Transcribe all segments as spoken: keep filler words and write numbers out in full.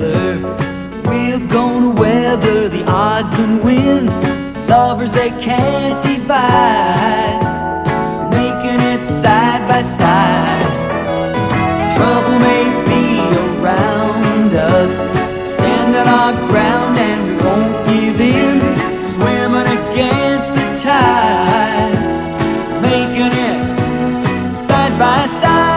together. We're gonna weather the odds and win. Lovers they can't divide, making it side by side. Trouble may be around us, standing our ground and we won't give in. Swimming against the tide, making it side by side.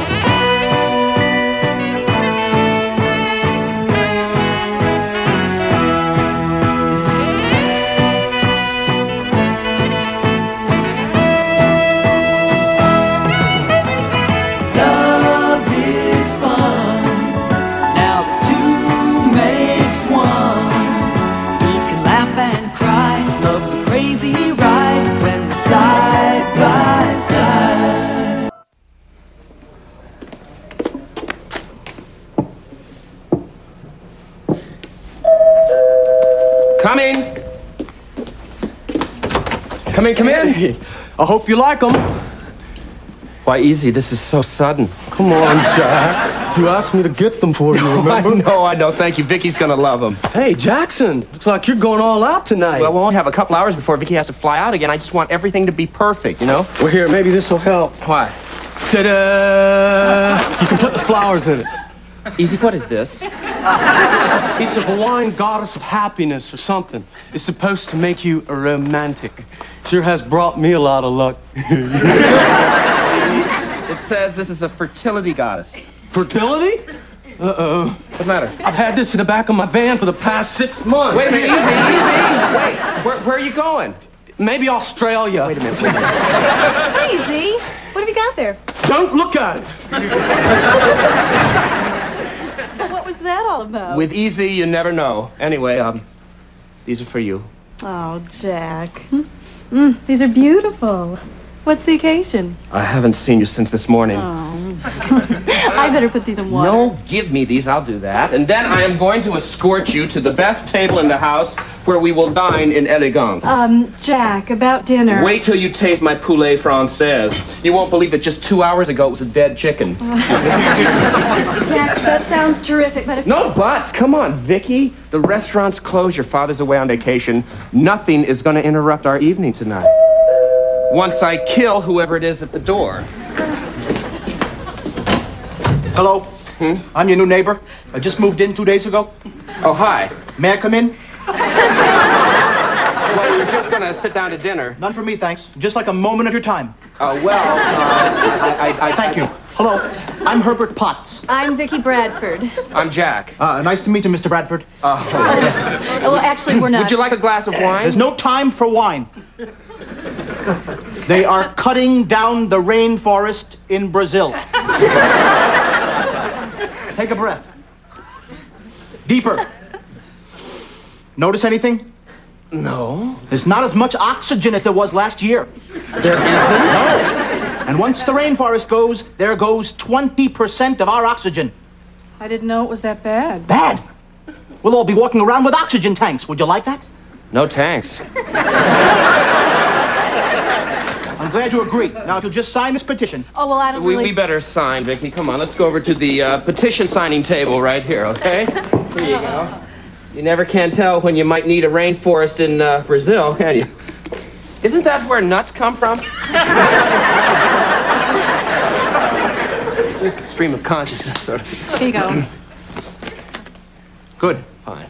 Come in. Come in, come in. Hey, I hope you like them. Why, easy, this is so sudden. Come on, Jack. You asked me to get them for you, remember? I know, I know. Thank you. Vicky's gonna love them. Hey, Jackson, looks like you're going all out tonight. Well, we'll only have a couple hours before Vicky has to fly out again. I just want everything to be perfect, you know? Well, here, maybe this will help. Why? Ta-da! You can put the flowers in it. Easy, what is this? It's a Hawaiian goddess of happiness or something. It's supposed to make you a romantic. Sure has brought me a lot of luck. It says this is a fertility goddess. Fertility? Uh-oh. What's the matter? I've had this in the back of my van for the past six months. Wait a minute, easy, easy. Wait, where, where are you going? Maybe Australia. Wait a minute. Wait a minute. Hey, Z, what have you got there? Don't look at it. Well, what was that all about? With easy, you never know. Anyway, um, these are for you. Oh, Jack. Mm, these are beautiful. What's the occasion? I haven't seen you since this morning. Oh. I better put these in water. No, give me these. I'll do that. And then I am going to escort you to the best table in the house where we will dine in elegance. Um, Jack, about dinner. Wait till you taste my poulet française. You won't believe that just two hours ago it was a dead chicken. Jack, that sounds terrific, but if... No buts. Come on, Vicky. The restaurant's closed. Your father's away on vacation. Nothing is going to interrupt our evening tonight. Once I kill whoever it is at the door. Hello. Hmm? I'm your new neighbor. I just moved in two days ago. Oh, hi. May I come in? Well, we're just going to sit down to dinner. None for me, thanks. Just like a moment of your time. Oh, uh, well, uh, I, I, I... Thank you. Hello. I'm Herbert Potts. I'm Vicky Bradford. I'm Jack. Uh, nice to meet you, Mister Bradford. Oh. Well, actually, we're not. Would you like a glass of wine? There's no time for wine. They are cutting down the rainforest in Brazil. Take a breath. Deeper. Notice anything? No. There's not as much oxygen as there was last year. There isn't? No. And once the rainforest goes, there goes twenty percent of our oxygen. I didn't know it was that bad. Bad. We'll all be walking around with oxygen tanks. Would you like that? No thanks. I'm glad you agree. Now, if you'll just sign this petition. Oh, well, I don't We, really... we better sign, Vicky. Come on, let's go over to the uh, petition signing table right here, okay? Here you go. You never can tell when you might need a rainforest in uh, Brazil, can you? Isn't that where nuts come from? Stream of consciousness, sort of. Here you go. Good. Fine.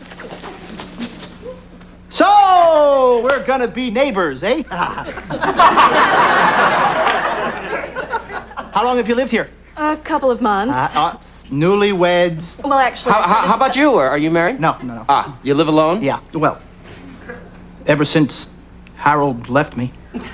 So, we're gonna be neighbors, eh? How long have you lived here? A couple of months. Uh, uh, newlyweds. Well, actually... How, how, how about you? Are you married? No, no, no. Ah, you live alone? Yeah, well, ever since Harold left me.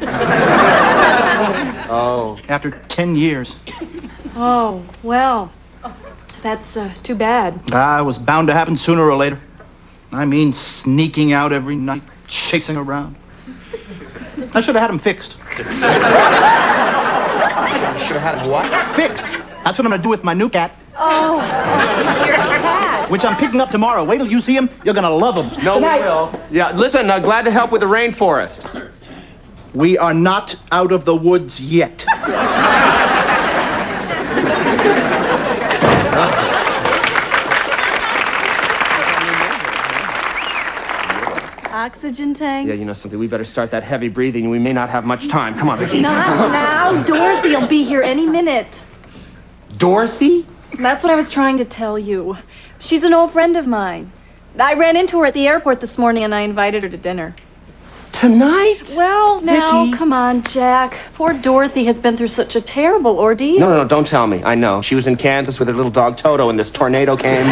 Oh. After ten years. Oh, well, that's uh, too bad. Ah, it was bound to happen sooner or later. I mean, sneaking out every night, chasing around. I should have had him fixed. Should have had him what? Fixed. That's what I'm gonna do with my new cat. Oh, your cat. Which I'm picking up tomorrow. Wait till you see him. You're gonna love him. No, we will. Yeah, listen, uh, glad to help with the rainforest. We are not out of the woods yet. oxygen tanks? Yeah, you know something, we better start that heavy breathing. We may not have much time. Come on, Vicky. Not now. Dorothy will be here any minute. Dorothy? That's what I was trying to tell you. She's an old friend of mine. I ran into her at the airport this morning and I invited her to dinner. Tonight? Well, now, Vicky. come on, Jack. Poor Dorothy has been through such a terrible ordeal. No, no, no, don't tell me. I know. She was in Kansas with her little dog Toto and this tornado came.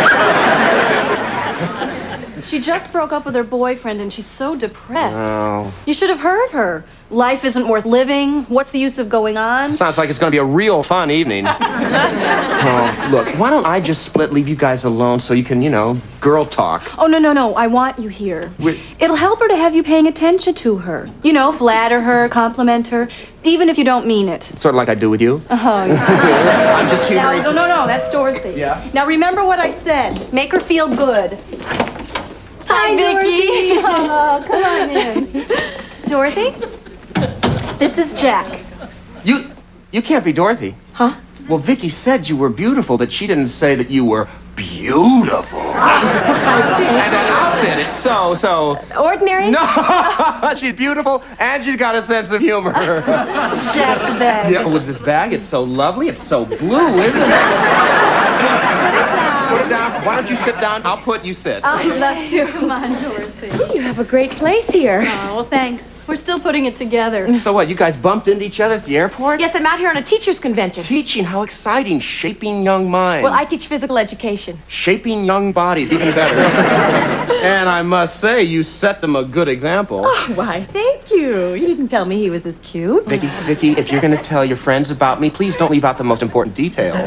She just broke up with her boyfriend and she's so depressed. Oh. You should have heard her. Life isn't worth living. What's the use of going on? Sounds like it's going to be a real fun evening. Oh, look, why don't I just split, leave you guys alone so you can, you know, girl talk? Oh, no, no, no. I want you here. With- It'll help her to have you paying attention to her. You know, flatter her, compliment her, even if you don't mean it. Sort of like I do with you. Oh, yeah. I'm just Now, here. no, no, no. That's Dorothy. Yeah? Now, remember what I said. Make her feel good. Hi, Vicky. Oh, come on in. Dorothy? This is Jack. You, you can't be Dorothy. Huh? Well, Vicky said you were beautiful, but she didn't say that you were beautiful. And that outfit, it's so, so... Ordinary? No, she's beautiful, and she's got a sense of humor. Jack the bag. Yeah, with this bag, it's so lovely, it's so blue, isn't it? Put it down. Why don't you sit down? I'll put you sit. I'd love to. Come on, Dorothy. You have a great place here. Oh, well, thanks. We're still putting it together. So what, you guys bumped into each other at the airport? Yes, I'm out here on a teacher's convention. Teaching, how exciting. Shaping young minds. Well, I teach physical education. Shaping young bodies, even better. And I must say, you set them a good example. Oh, why, thank you. You didn't tell me he was as cute. Vicky, Vicky, if you're going to tell your friends about me, please don't leave out the most important details.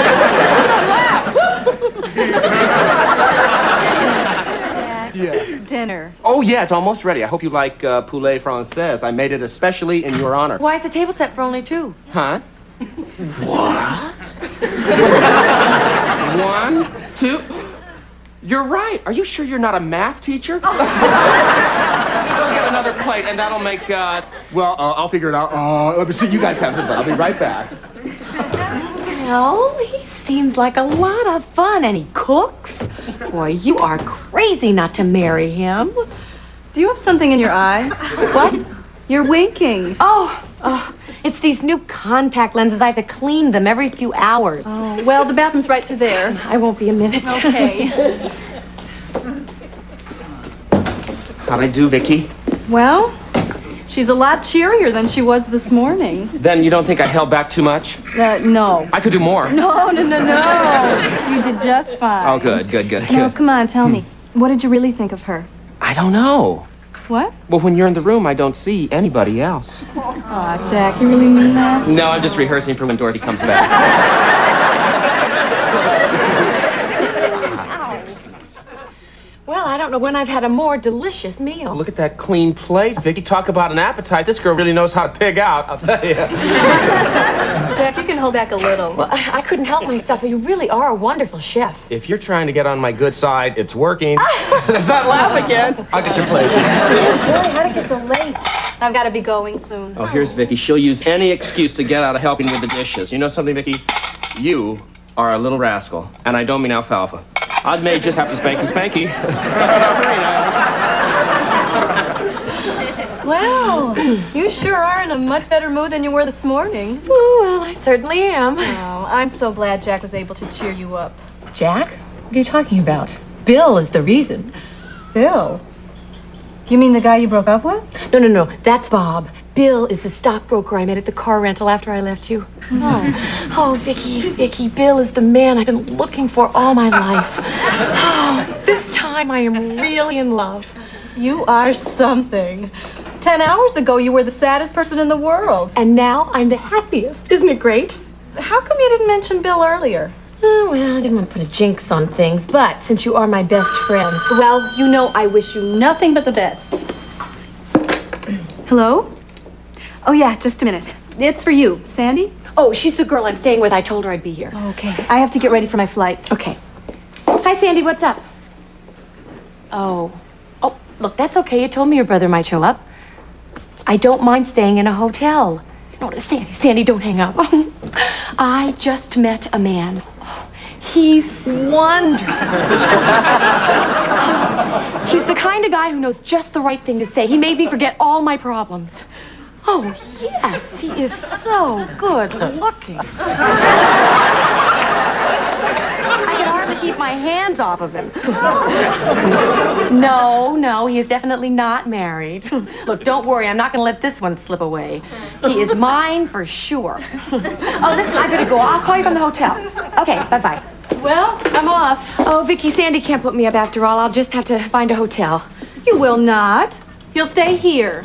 Jack, dinner. Oh, yeah, it's almost ready. I hope you like uh, poulet française. I made it especially in your honor. Why is the table set for only two? Huh? What? One, two. You're right. Are you sure you're not a math teacher? Go get another plate, and that'll make, uh, well, uh, I'll figure it out. Uh, let me see. You guys have some fun. I'll be right back. Well, he seems like a lot of fun, and he cooks. Boy, you are crazy not to marry him. Do you have something in your eye? What? You're winking. Oh, oh, it's these new contact lenses. I have to clean them every few hours. Oh, well, the bathroom's right through there. I won't be a minute. Okay. How'd I do, Vicky? Well, she's a lot cheerier than she was this morning. Then you don't think I held back too much? Uh, no. I could do more. No, no, no, no. You did just fine. Oh, good, good, good, Now, good. come on, tell me. What did you really think of her? I don't know. What? Well, when you're in the room, I don't see anybody else. Aw, Jack, you really mean that? No, I'm just rehearsing for when Dorothy comes back. Well, I don't know when I've had a more delicious meal. Look at that clean plate, Vicky. Talk about an appetite. This girl really knows how to pig out, I'll tell you. Jack, you can hold back a little. Well, I, I couldn't help myself. You really are a wonderful chef. If you're trying to get on my good side, it's working. There's that laugh again. I'll get your plate. Boy, how'd it get so late? I've got to be going soon. Oh, here's Vicky. She'll use any excuse to get out of helping with the dishes. You know something, Vicky? You are a little rascal, and I don't mean alfalfa. I may just have to spanky spanky. That's enough for me now. Well, you sure are in a much better mood than you were this morning. Oh, well, I certainly am. Oh, I'm so glad Jack was able to cheer you up. Jack? What are you talking about? Bill is the reason. Bill? You mean the guy you broke up with? No, no, no. That's Bob. Bill is the stockbroker I met at the car rental after I left you. Oh. Oh, Vicky, Vicky, Bill is the man I've been looking for all my life. Oh, this time I am really in love. You are something. Ten hours ago, you were the saddest person in the world. And now I'm the happiest. Isn't it great? How come you didn't mention Bill earlier? Oh, well, I didn't want to put a jinx on things, but since you are my best friend, Well, you know I wish you nothing but the best. Hello? Oh, yeah, just a minute. It's for you. Sandy? oh, she's the girl I'm staying with. I told her I'd be here. Okay. I have to get ready for my flight. Okay. Hi, Sandy, what's up? Oh. Oh, look, that's okay. You told me your brother might show up. I don't mind staying in a hotel. No, Sandy, Sandy, don't hang up. I just met a man. Oh, he's wonderful. He's the kind of guy who knows just the right thing to say. He made me forget all my problems. Oh, yes, he is so good looking. I can hardly keep my hands off of him. No, no, he is definitely not married. Look, don't worry, I'm not going to let this one slip away. He is mine for sure. Oh, listen, I better go. I'll call you from the hotel. Okay, bye-bye. Well, I'm off. Oh, Vicky, Sandy can't put me up after all. I'll just have to find a hotel. You will not. You'll stay here.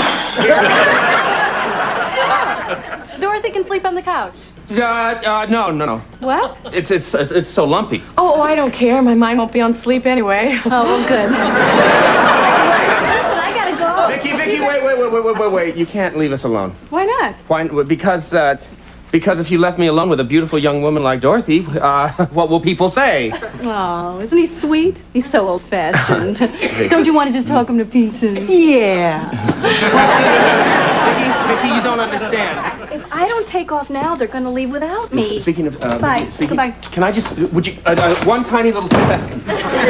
Dorothy can sleep on the couch. Uh, uh, no, no, no. What? It's, it's, it's, it's so lumpy. Oh, oh, I don't care. My mind won't be on sleep anyway. Oh, well, good. Listen, I gotta go. Vicky, Vicky, wait, wait, wait, wait, wait, wait, wait. You can't leave us alone. Why not? Why? Because, uh, because if you left me alone with a beautiful young woman like Dorothy, uh, what will people say? Oh, isn't he sweet? He's so old-fashioned. Don't you want to just talk him to pieces? Yeah. Vicky, Vicky, you don't understand. If I don't take off now, they're gonna leave without me. S- Speaking of, uh, Bye. Vicky, speaking, Goodbye. Can I just, would you, uh, uh, one tiny little second.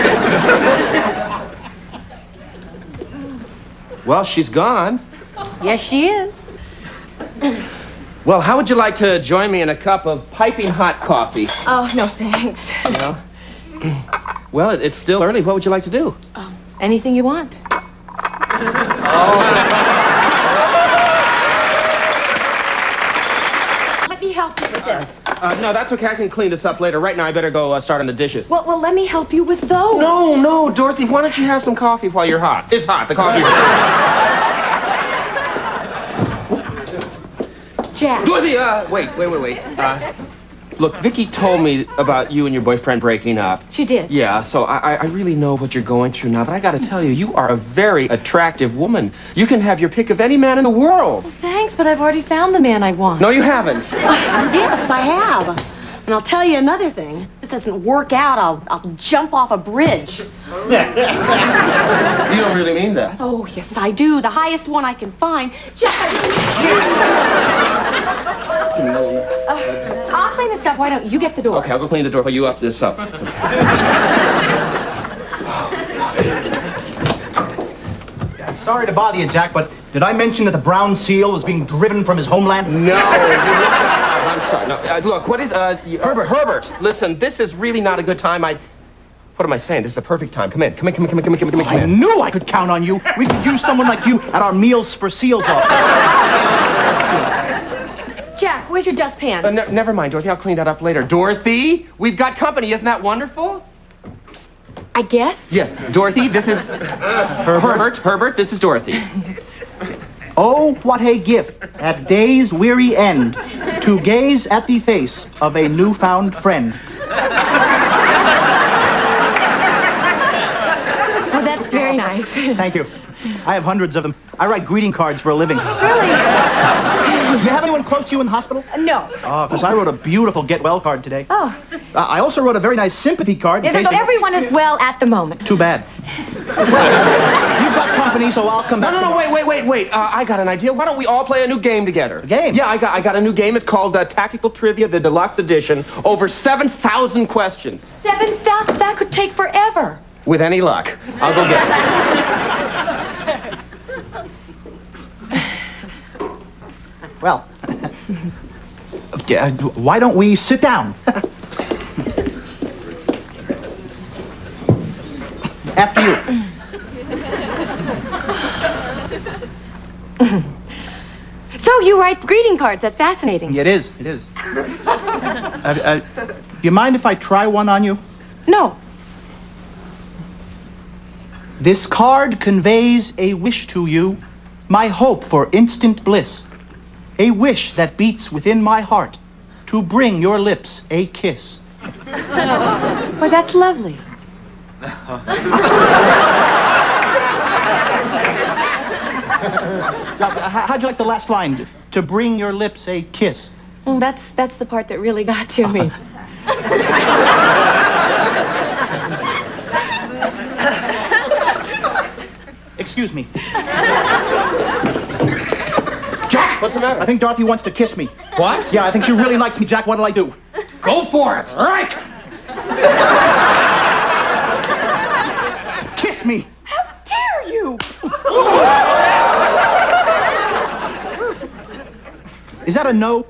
Well, she's gone. Yes, she is. Well, how would you like to join me in a cup of piping hot coffee? Oh, no, thanks. You know? Well, it, it's still early. What would you like to do? Oh, anything you want. Let me help you with this. Uh, no, that's okay. I can clean this up later. Right now, I better go uh, start on the dishes. Well, well, let me help you with those. No, no, Dorothy, why don't you have some coffee while you're hot? It's hot. The coffee's hot. Jack. Dorothy, uh, wait, wait, wait, wait. Uh, look, Vicky told me about you and your boyfriend breaking up. She did. Yeah, so I, I really know what you're going through now, but I gotta tell you, you are a very attractive woman. You can have your pick of any man in the world. Thanks, but I've already found the man I want. No, you haven't. Yes, I have. And I'll tell you another thing. This doesn't work out, I'll, I'll jump off a bridge. You don't really mean that. Oh, yes, I do. The highest one I can find. Just... Uh, I'll clean this up. Why don't you get the door? Okay, I'll go clean the door while you up this up. Sorry to bother you, Jack, but did I mention that the brown seal is being driven from his homeland? No, I'm sorry. No, uh, look, what is uh, you, uh, Herbert? Herbert, listen, this is really not a good time. I, what am I saying? This is a perfect time. Come in, come in, come in, come in, come in, come in, come in. Come I in. knew I could count on you. We could use someone like you at our Meals for Seals office. Jack, where's your dustpan? Uh, ne- never mind, Dorothy. I'll clean that up later. Dorothy, we've got company. Isn't that wonderful? I guess. Yes, Dorothy. This is Herbert. Herbert. Herbert. This is Dorothy. Oh, what a gift at day's weary end to gaze at the face of a newfound friend. Oh, that's very nice. Thank you. I have hundreds of them. I write greeting cards for a living. Really? Do you have anyone close to you in the hospital? No. Oh, because I wrote a beautiful get well card today. Oh. Uh, I also wrote a very nice sympathy card. in Yes, case- everyone is well at the moment. Too bad. Well, you've got company, so I'll come No, back. no, no, tomorrow. wait, wait, wait, wait. Uh, I got an idea. Why don't we all play a new game together? A game? Yeah, I got, I got a new game. It's called uh, Tactical Trivia, the Deluxe Edition. Over seven thousand questions. Seven thousand? That could take forever. With any luck. I'll go get it. Well, uh, why don't we sit down? After you. So you write greeting cards. That's fascinating. It is, it is. uh, uh, do you mind if I try one on you? No. This card conveys a wish to you, my hope for instant bliss. A wish that beats within my heart to bring your lips a kiss. Well, that's lovely. How'd you like the last line? To bring your lips a kiss. Mm, That's that's the part that really got to me. Excuse me. Jack, what's the matter? I think Dorothy wants to kiss me. What? Yeah, I think she really likes me, Jack. What'll I do? Go for it. All right. Kiss kiss me. How dare you? Is that a no?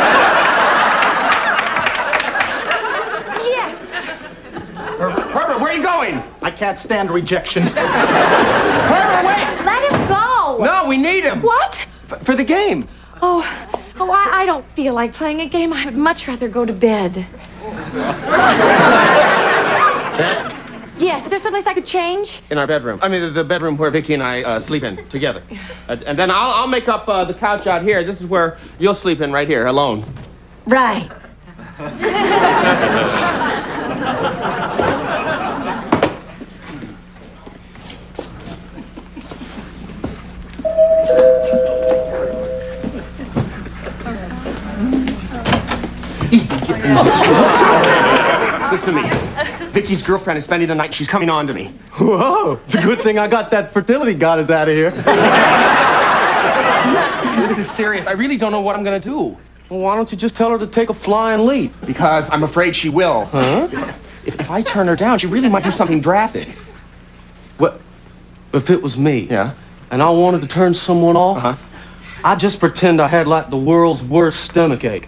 Yes. Her- Herbert, where are you going? I can't stand rejection. Herbert, wait! Let him go. No, we need him. What? F- for the game. Oh, oh, I, I don't feel like playing a game. I would much rather go to bed. Yes, is there someplace I could change? In our bedroom. I mean, the, the bedroom where Vicky and I uh, sleep in together. Uh, and then I'll, I'll make up uh, the couch out here. This is where you'll sleep in right here, alone. Right. Easy. Listen to me. Vicky's girlfriend is spending the night. She's coming on to me. Whoa, it's a good thing I got that fertility goddess out of here. This is serious. I really don't know what I'm gonna do. Well, why don't you just tell her to take a flying leap? Because I'm afraid she will. Huh? If, if I turn her down, she really might do something drastic. What? If it was me, Yeah. and I wanted to turn someone off, Uh-huh. I'd just pretend I had like the world's worst stomach ache.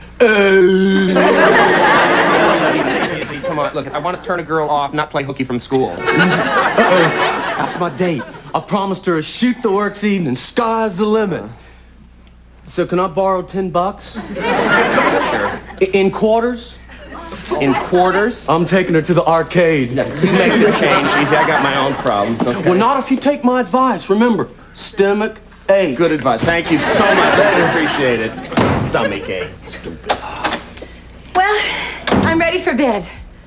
Easy, come on. Look, I want to turn a girl off, not play hooky from school. That's my date. I promised her a shoot the works evening. Sky's the limit. So can I borrow ten bucks? Sure. I- In quarters? In quarters? I'm taking her to the arcade. You make the change, Easy. I got my own problems. Okay. Well, not if you take my advice. Remember, stomach ache. Good advice. Thank you so much. I appreciate it. Stomach ache. Stupid. Well, I'm ready for bed.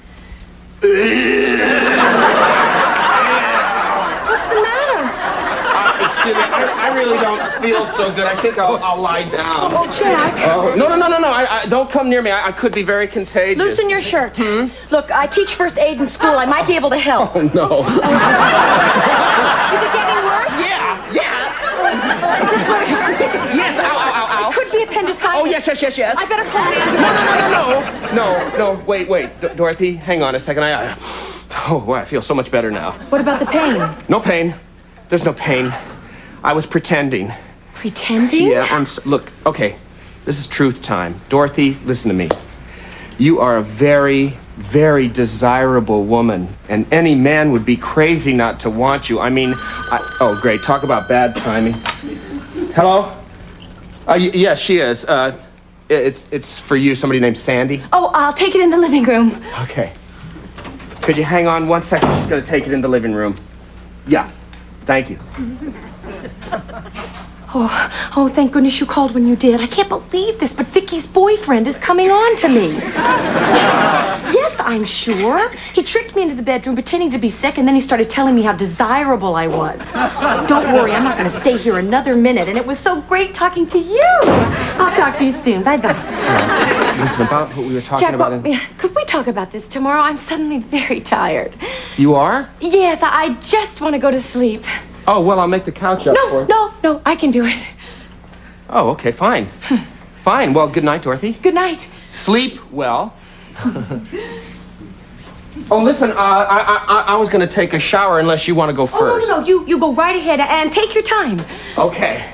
What's the matter? Uh, excuse me. I, I really don't feel so good. I think I'll, I'll lie down. Oh, Jack. Oh, no, no, no, no, no. I, I, don't come near me. I, I could be very contagious. Loosen your shirt. Look, I teach first aid in school. I might be able to help. Oh, no. Is it getting worse? Yeah, yeah. Is this what it hurts? Yes, ow, ow, ow, ow. It could be appendicitis. Oh, yes, yes, yes, yes. I better call an ambulance. No, no, no, no, no. No, no, wait, wait. D- Dorothy, hang on a second. I, I... Oh, boy, I feel so much better now. What about the pain? No pain. There's no pain. I was pretending. Pretending? Yeah, I'm... s Look, okay. This is truth time. Dorothy, listen to me. You are a very, very desirable woman, and any man would be crazy not to want you. I mean, I, oh, great. Talk about bad timing. Hello? Uh, y yes, she is. Uh, it's, it's for you, somebody named Sandy. Oh, I'll take it in the living room. Okay. Could you hang on one second? She's going to take it in the living room. Yeah. Thank you. Oh, oh, thank goodness you called when you did. I can't believe this, but Vicky's boyfriend is coming on to me. Yes, I'm sure. He tricked me into the bedroom pretending to be sick, and then he started telling me how desirable I was. Don't worry, I'm not going to stay here another minute, and it was so great talking to you. I'll talk to you soon. Bye-bye. Listen, about what we were talking Jack, about... what, in- could we talk about this tomorrow? I'm suddenly very tired. You are? Yes, I, I just want to go to sleep. Oh, well, I'll make the couch up for No, no, no, I can do it. Oh, okay, fine. Fine. Well, good night, Dorothy. Good night. Sleep well. Oh, listen, uh, I, I, I was going to take a shower unless you want to go Oh, first. no, no, no, you, you go right ahead and take your time. Okay.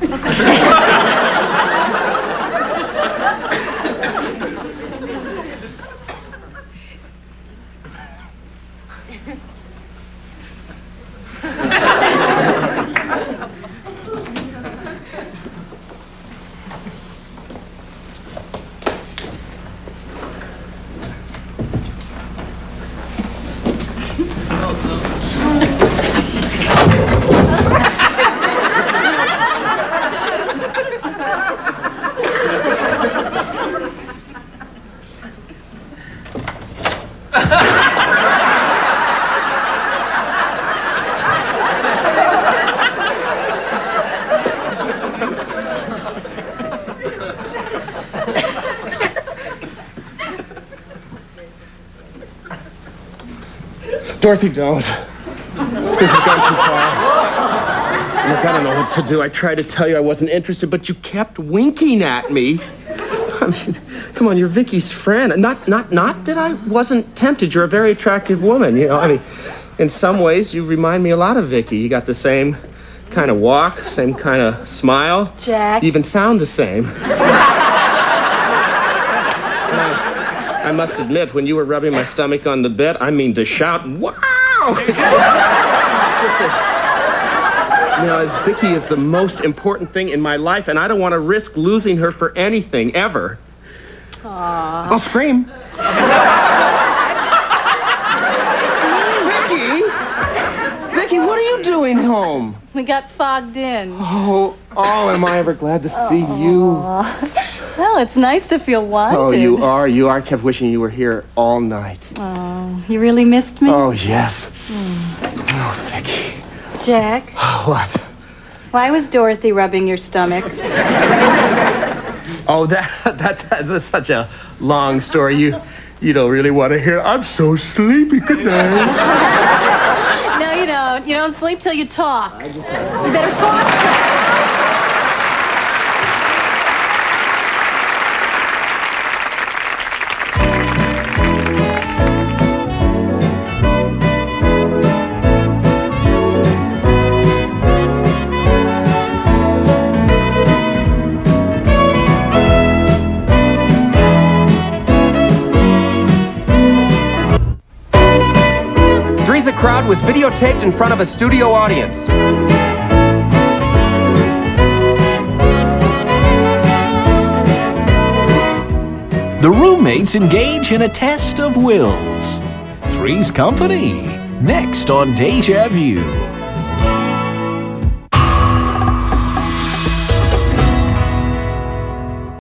Dorothy, don't. This has gone too far. Look, I don't know what to do. I tried to tell you I wasn't interested, but you kept winking at me. I mean, come on, you're Vicky's friend. Not, not, not that I wasn't tempted. You're a very attractive woman, you know. I mean, in some ways, you remind me a lot of Vicky. You got the same kind of walk, same kind of smile. Jack. You even sound the same. I must admit, when you were rubbing my stomach on the bed, I mean to shout, wow! It's just, it's just that, you know, Vicky is the most important thing in my life, and I don't want to risk losing her for anything, ever. Aww. I'll scream. Vicky! Vicky, what are you doing home? We got fogged in. Oh, oh, am I ever glad to see you. Well, it's nice to feel wanted. Oh, you are, you are. I kept wishing you were here all night. Oh, you really missed me? Oh, yes. Mm. Oh, Vicky. Jack. What? Why was Dorothy rubbing your stomach? Oh, that, that that's such a long story. You you don't really want to hear it. I'm so sleepy. Good night. No, you don't. You don't sleep till you talk. You better talk. Three's a Crowd was videotaped in front of a studio audience. The roommates engage in a test of wills. Three's Company, next on Deja Vu.